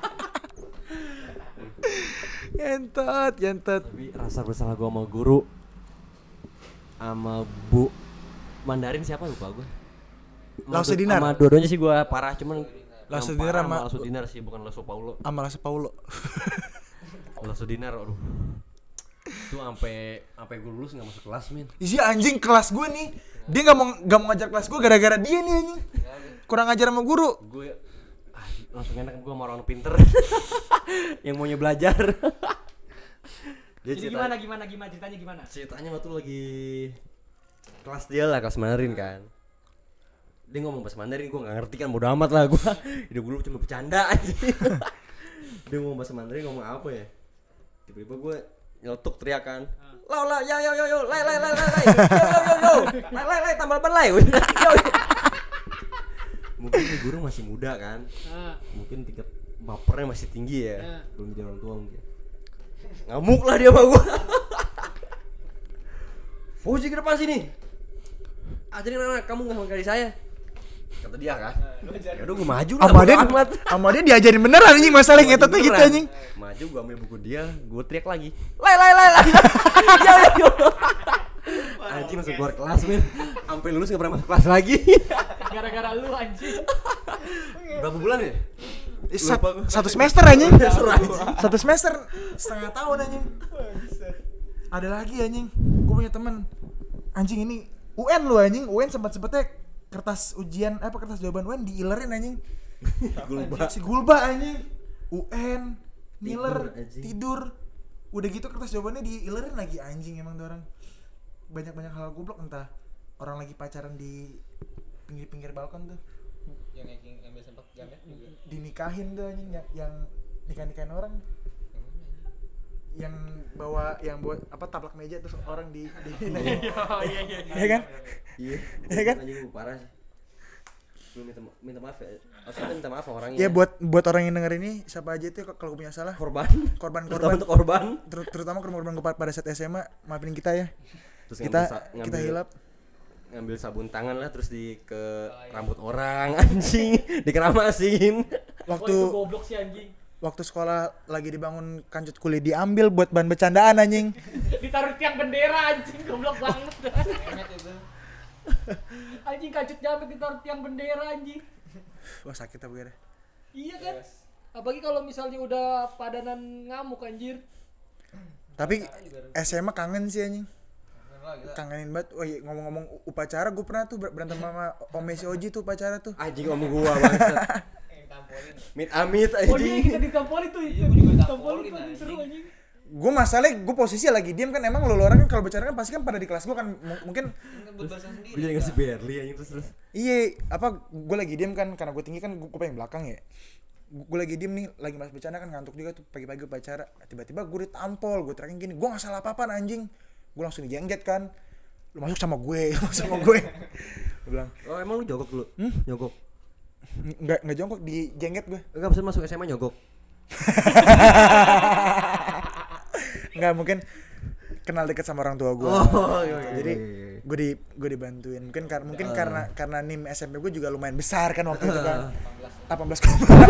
Yentot, yentot. Tapi rasa bersalah gue sama guru, sama Bu Mandarin siapa lupa gue. Lausudinar. Sama dua-duanya sih gue parah, cuman Lausudinar yang parah sama- Lausudinar sih, bukan Lausu Paulo. Amal Paulo. Lausudinar, aduh. Itu sampai sampai gue lulus nggak masuk kelas, min. Isi anjing kelas gue nih. Dia enggak mau enggak mau ngajar kelas gue gara-gara dia nih anjing. Kurang ngajar sama guru. Gue ah, langsung enak gue sama orang pinter yang maunya belajar. Dia Jadi cerita- gimana gimana gimana ceritanya gimana? ceritanya waktu lagi kelas dia lah, kelas Mandarin kan. Dia ngomong bahasa Mandarin, gue nggak ngerti kan, bodo amat lah gue. Hidup gue cuma bercanda aja. Dia ngomong bahasa Mandarin, ngomong apa ya? Tiba-tiba gue nyelotok teriakan, lau lau yo yo yo yo lay lay lay lay lay yo yo yo yo lay lay lay tambal ban lay. Mungkin si guru masih muda kan, Nah, mungkin tingkat bapernya masih tinggi ya, Nah. belum jadi orang tua mungkin. Ngamuk lah dia sama gue. Fauzi ke depan sini, ajarin anak kamu nggak menghargai saya, kata dia kan. Ya udah gue maju lah. Sama dia bodo amat. sama dia diajarin beneran anjing masalah ngetotnya gitu Beneran. anjing. Maju gue ambil buku dia, gue teriak lagi, lay lay lay lay. Yo yo yo. Anjing langsung keluar kelas, men. Sampai lulus nggak pernah masuk kelas lagi. gara-gara lu anjing. Berapa bulan ya? Eh, sat- Lupa gua. satu semester anjing. Semester, anjing. Satu semester setengah tahun anjing. Ada lagi anjing. Gue punya temen anjing ini U N lu anjing. U N sempat-sempatnya kertas ujian apa kertas jawaban U N diilerin anjing. Gulba. Si Gulba anjing. U N ngiler Tidur, anjing. tidur. Udah gitu kertas jawabannya diilerin lagi anjing emang tuh orang. Banyak-banyak hal goblok, entah orang lagi pacaran di pinggir-pinggir balkon tuh. Yang yang ambil sempak jamet juga. Dinikahin tuh anjing yang, yang nikah-nikahin orang. Yang bawa yang buat apa taplak meja terus orang di di Oh iya iya. ya kan? Iya. Iya kan? Anjing gue parah sih. Gue minta minta maaf ya. Harusnya minta maaf sama orangnya. Ya buat buat orang yang denger ini siapa aja tuh kalau punya salah korban. korban Terutama korban untuk korban. ter- terutama korban korban pada saat S M A maafin kita ya. Terus Kita ngambil sa- kita ngambil- hilap. Ngambil sabun tangan lah terus di ke rambut orang anjing, dikeramasin. Waktu Wah, itu goblok sih anjing. waktu sekolah lagi dibangun kancut kulit diambil buat bahan bercandaan anjing. Ditaruh tiang bendera anjing, goblok banget. Emet itu. Anjing kancut jamet ditaruh tiang bendera anjing. Wah sakit apa gue. Iya kan? Apalagi kalau misalnya udah padanan ngamuk anjir. Tapi S M A kangen sih anjing. Lah gila. Kangenin banget. Oh iya, ngomong-ngomong upacara gue pernah tuh ber- berantem sama Ome si Oji tuh upacara tuh. Anjing sama gua bangsat. Yang tampolin. Mit amit Oh iya kita anjing. ditampoli tuh itu. Iya, gua juga Ditampoli ditampoli, tuh anjing, seru anjing. anjing. Gue masalahnya gue posisi lagi diem kan emang lo orang kan kalau bicara kan pasti kan pada di kelas gue kan m- mungkin Ngebut bahasa sendiri. Gue jadi ngasih Berli anjing terus terus. iya apa gue lagi diem kan karena gue tinggi kan gue pengen belakang ya. Gue lagi diem nih lagi mas bercanda kan ngantuk juga tuh pagi-pagi upacara tiba-tiba gue ditampol gue teriakin gini gue nggak salah apa-apa anjing gue langsung dijengget kan lu masuk sama gue lu masuk sama gue gue bilang Oh emang lu jogok dulu? Hmm? Nyogok. nggak nggak jongkok dijengget gue Enggak bisa masuk S M A nyogok. nggak mungkin kenal deket sama orang tua gue Oh, iya, iya, jadi iya, iya. gue di gue dibantuin mungkin kar mungkin karena karena nim S M P gue juga lumayan besar kan waktu itu kan delapan belas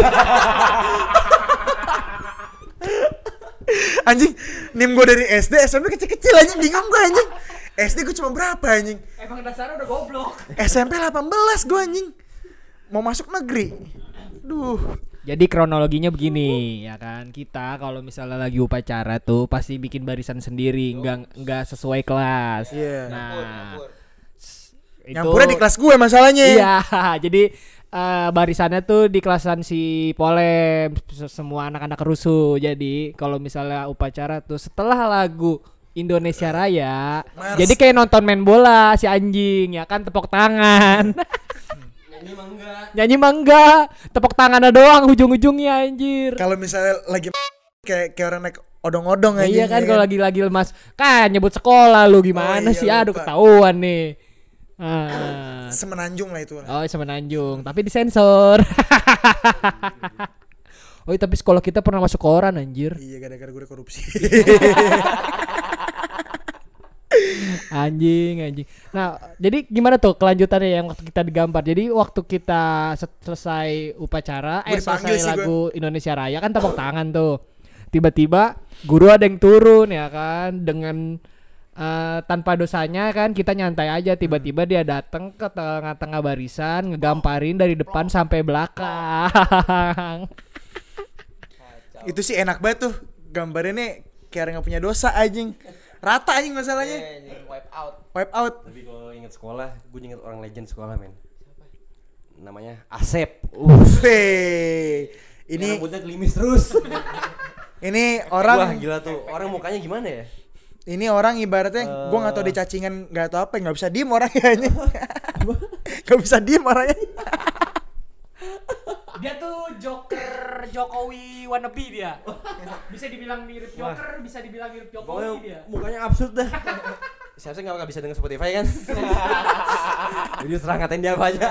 anjing nim gue dari S D S M P kecil-kecil anjing bingung gue anjing S D gue cuma berapa anjing Emang dasarnya udah goblok. S M P delapan belas gue anjing mau masuk negeri duh Jadi kronologinya begini ya kan, kita kalau misalnya lagi upacara tuh pasti bikin barisan sendiri, nggak nggak sesuai kelas. Iya. Nah, Nyampur, nyampur. itu nyampurnya di kelas gue masalahnya Iya, jadi uh, barisannya tuh di kelasan si Polem, semua anak-anak rusuh. Jadi kalau misalnya upacara tuh setelah lagu Indonesia Raya, Mars. jadi kayak nonton main bola si anjing ya kan, tepuk tangan. Nyanyi mah enggak. Nyanyi mah enggak, tepuk tangannya doang ujung-ujungnya anjir. Kalau misalnya lagi kayak kayak orang naik odong-odong aja. Iya kan kalau lagi-lagi lemas kan nyebut sekolah lu gimana Oh iya, sih, aduh lupa. ketahuan nih. Ah. Semenanjung lah itu. Oh Semenanjung, tapi disensor. Oh iya, tapi sekolah kita pernah masuk koran anjir. Iya gara-gara gue korupsi. Anjing anjing. Nah jadi gimana tuh kelanjutannya yang waktu kita digambar. Jadi waktu kita se- selesai upacara, Gua eh dipanggil selesai sih lagu Indonesia Raya kan tepuk tangan tuh. Tiba-tiba guru ada yang turun ya kan dengan uh, tanpa dosanya kan, kita nyantai aja, tiba-tiba dia datang ke tengah-tengah barisan ngegamparin dari depan sampai belakang. Itu sih enak banget tuh. Gambarnya kayak orang gak punya dosa anjing. Rata anjing masalahnya. wipe out. Wipe out. Tapi kalau inget sekolah, gue inget orang legend sekolah men. Namanya Asep. Weh. Ini Ini rambutnya gelimis terus. ini Wah orang gila tuh. Orang mukanya gimana ya? ini orang ibaratnya Eh. gua enggak tahu dia cacingan enggak tahu apa, enggak bisa diem orangnya ini. Enggak bisa diem orangnya. Dia tuh Joker Jokowi wannabe dia. Bisa dibilang mirip Joker, bisa dibilang mirip Pokoknya mukanya absurd dah. Siapa nggak bisa denger Spotify kan? Jadi serah ngatain dia apa aja.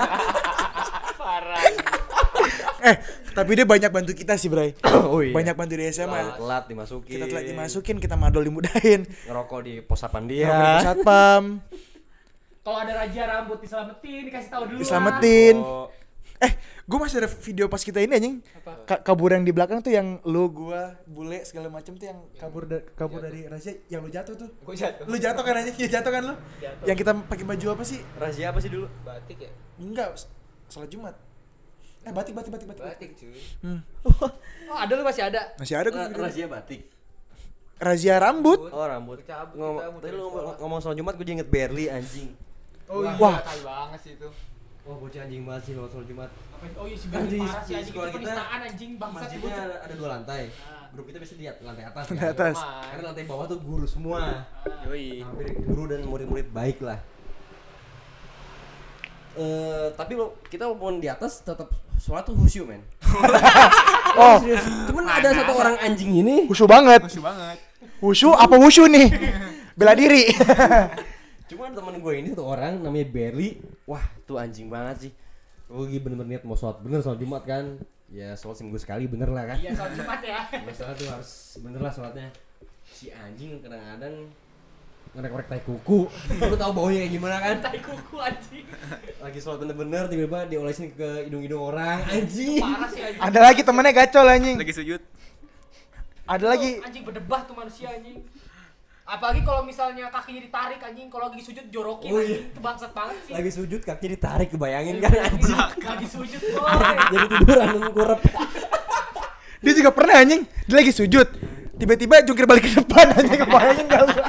Eh, tapi dia banyak bantu kita sih, Bray. Oh iya. Banyak bantu di S M Telat, A. telat dimasukin. Kita telat dimasukin, kita madol dimudahin. Ngerokok di pos satpam dia. Nongkrong di satpam, Kalau ada raja rambut diselamatin, dikasih tahu dulu. diselamatin. Oh, Eh, gue masih ada video pas kita ini anjing. Ka- kabur yang di belakang tuh yang lu, gua, bule segala macem tuh yang kabur da- kabur dari rahasia, yang lu jatuh tuh. Gue jatuh. Lu jatuh kan anjing? Ya jatuh kan lu? Jatuh. Yang kita pakai baju apa sih? rahasia apa sih dulu? Batik ya? Enggak, salat Jumat. Eh, batik batik batik batik. Batik cuy. Hmm. Oh, ada lu masih ada. Masih ada Ra- gue. rahasia batik. Razia rambut. Oh rambut. Cabut Ngom- kita, muter tadi lu sekolah. ngomong, ngomong soal Jumat, gue inget Berli anjing. Oh iya, Wah. tai banget sih itu. Wah bocah anjing banget sih ngomong soal Jumat. Oh iya si Anjing, Bang parah sih di anjing, sekolah itu kita, penistaan anjing bangsat itu. Masjidnya ada, ada dua lantai. Ah. Grup kita biasanya di at- lantai atas. Lantai kan? atas. Karena lantai bawah tuh guru semua. Yoi. Hampir guru dan murid-murid baik lah. Eh tapi lo kita walaupun di atas tetap sholat tuh khusyuk men. Oh, Serius. Cuman ada satu orang anjing ini. wushu banget. Lucu banget. Wushu apa wushu nih? Bela diri. Cuman temen gue ini satu orang namanya Berli. Wah tuh anjing banget sih. Gue lagi bener-bener niat mau sholat bener sholat Jumat kan. Ya sholat seminggu sekali bener lah kan. Iya soal Jumat ya. Ya sholat tuh harus bener lah sholatnya. Si anjing kadang-kadang ngerek-ngerek tai kuku. Lu tau baunya kayak gimana kan? Tai kuku anjing. Lagi sholat bener-bener tiba-tiba diolesin ke hidung-hidung orang anjing. Parah sih anjing. Ada lagi temennya gacol anjing. Lagi sujud. Ada lagi. Tuh, anjing berdebah tuh manusia anjing. Apalagi kalau misalnya kakinya ditarik anjing, kalau lagi sujud jorokin Oh, iya. anjing, itu bangsat banget sih. Lagi sujud kakinya ditarik kebayangin kan anjing. Lagi sujud boy. Jadi tiduran kurep. Dia juga pernah anjing. Dia lagi sujud. Tiba-tiba jungkir balik ke depan anjing, kebayangin enggak lu?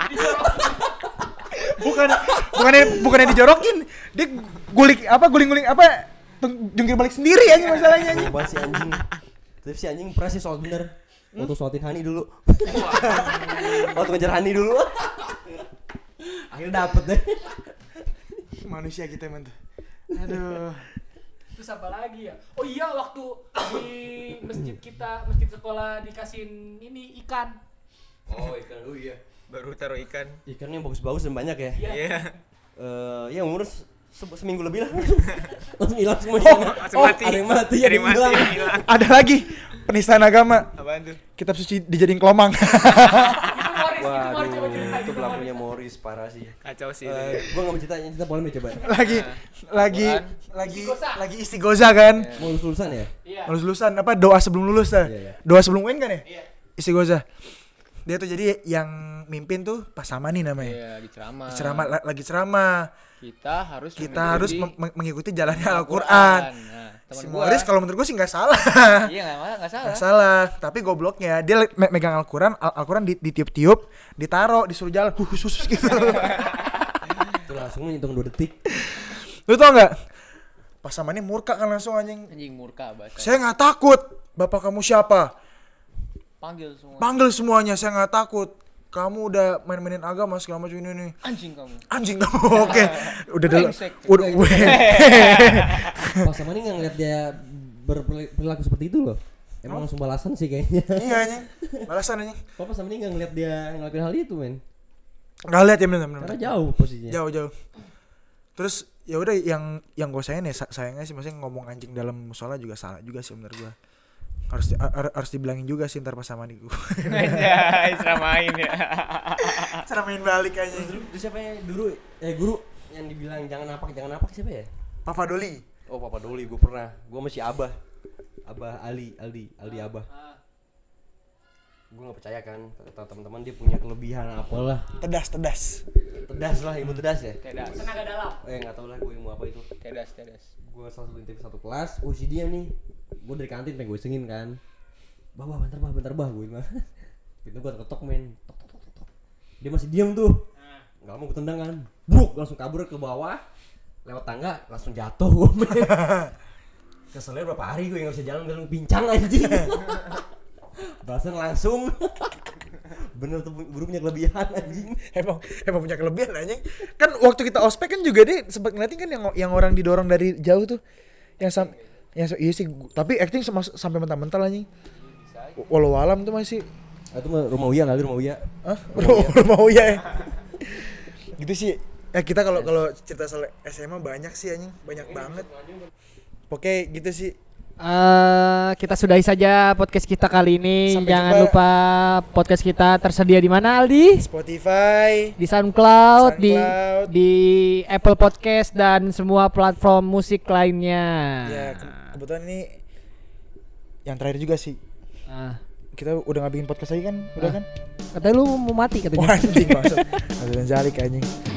Bukan bukannya bukannya dijorokin. Dia guling apa guling-guling apa tung- jungkir balik sendiri anjing masalahnya anjing. Coba si anjing. Tapi si anjing pernah sih sholat bener. Waktu sholatin Hani dulu. Waktu ngejar Hani dulu. Akhirnya dapet deh. Manusia kita emang tuh. Aduh. Terus apa lagi ya? Oh iya waktu di masjid kita, masjid sekolah dikasihin ini ikan. Oh ikan, oh iya. Baru taruh ikan. Ikannya bagus-bagus dan banyak ya. Iya. Iya. Eh, ya umur se- se- seminggu lebih lah. Langsung hilang semua. Oh, Langsung oh, mati. ada yang mati, Ada ada yang yang mati, hilang. ada yang hilang. Ada lagi penistaan agama. Apaan tuh? Kitab suci dijadiin kelomang. Itu Morris, itu Morris Waduh, coba cerita itu pelakunya Morris parah sih. Kacau sih. Eh, gua enggak mau cerita, yang cerita polemik coba. lagi lagi Quran. lagi Istighosah. lagi istighosah kan. Mau lulus lulusan ya? Iya. Lulus lulusan apa doa sebelum lulus dah. Iya, iya. Doa sebelum U N kan ya? Iya. Istighosah. Dia tuh jadi yang mimpin tuh Pak Samani namanya. Iya, di ceramah. Ceramah la- lagi ceramah. Kita harus Kita harus mengikuti mem- mengikuti jalannya Al-Qur'an. Nah, temen Si gua. Morris kalau menurut gue sih nggak salah. Iya, enggak enggak salah. Nggak salah, tapi gobloknya dia le- me- megang Al-Qur'an, Al- Al-Qur'an di- ditiup-tiup, ditaruh, disuruh jalan, khusus gitu. Itu langsung ngitung dua detik. Lu tau nggak? Pas sama ini murka kan langsung anjing. Anjing murka bahasa. Saya nggak takut. Bapak kamu siapa? Panggil semua. Panggil semuanya, saya nggak takut. Kamu udah main-mainin agama segala macam ini nih. Anjing kamu. Anjing kamu. Oke. Udah dulu. Brengsek. Udah. Pas sama ini nggak ngeliat dia berperilaku seperti itu loh. Emang langsung balasan sih kayaknya. Iya anjing. Balasan anjing. Kok pas sama ini nggak ngeliat dia ngelakuin hal itu men? Nggak lihat ya benar-benar. Karena jauh posisinya. Jauh jauh. Terus ya udah yang yang gue sayangin ya sayangnya sih maksudnya ngomong anjing dalam musola juga salah juga sih menurut gue. Harus di, har, harus dibilangin juga sih ntar pas sama nih gue. Anjay, seramain ya. Cara main balik aja. Terus, terus siapa ya guru? Eh guru yang dibilang jangan napak jangan napak siapa ya? Papa Doli. Oh Papa Doli, gue pernah. Gue masih Abah. Abah Ali, Aldi, Aldi Abah. Gue nggak percaya kan, kata teman-teman dia punya kelebihan apalah. Tedas tedas. Tedas lah, ilmu tedas ya. Tedas. Tenaga dalam. Eh nggak tahu lah gue ilmu apa itu. Tedas, tedas. Gue salah satu intip satu kelas, oh si dia nih. Gue dari kantin pengen gue isengin kan. Bah, bah, bentar bah, bentar bah, gue mah. Pintu gue ketok men. Tok, tok, tok, tok. Dia masih diam tuh. Nggak mau gue tendang kan. Bruk, langsung kabur ke bawah. Lewat tangga, langsung jatuh gue men. Keselnya berapa hari gue yang gak bisa jalan, jalan pincang anjing. Balasan langsung. Bener tuh guru punya kelebihan anjing. Emang emang punya kelebihan anjing. Kan waktu kita ospek kan juga dia sempat ngeliatin kan yang yang orang didorong dari jauh tuh. Yang sam yang iya sih tapi acting sama, sampai mental-mental anjing. Walau alam tuh masih. Ah, itu mah rumah Uya kali rumah Uya. Hah? Rumah Uya ya. Gitu sih. Ya kita kalau kalau cerita soal S M A banyak sih anjing, banyak banget. Oke, gitu sih. Uh, kita sudahi saja podcast kita kali ini. Sampai Jangan jumpa. lupa podcast kita tersedia di mana Aldi? Spotify, Di SoundCloud, di SoundCloud. di Apple Podcast dan semua platform musik lainnya. Ya, ke- kebetulan ini yang terakhir juga sih. Ah, Kita udah nggak bikin podcast lagi kan? Udah Ah. kan? katanya lu mau mati Wah, katanya. anjing maksud. Ada jalik anjing.